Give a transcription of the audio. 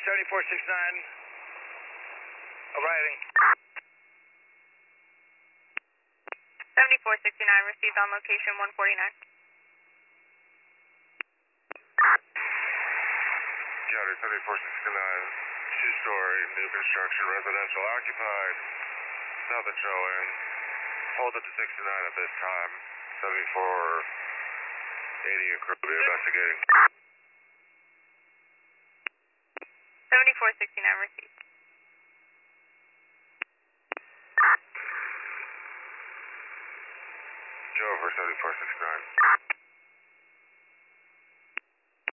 7469, arriving. 7469 received on location 149. County 7469, two-story, new construction, residential occupied, nothing showing. Hold it to 69 at this time. 7480 and crew will be investigating. 7469 received.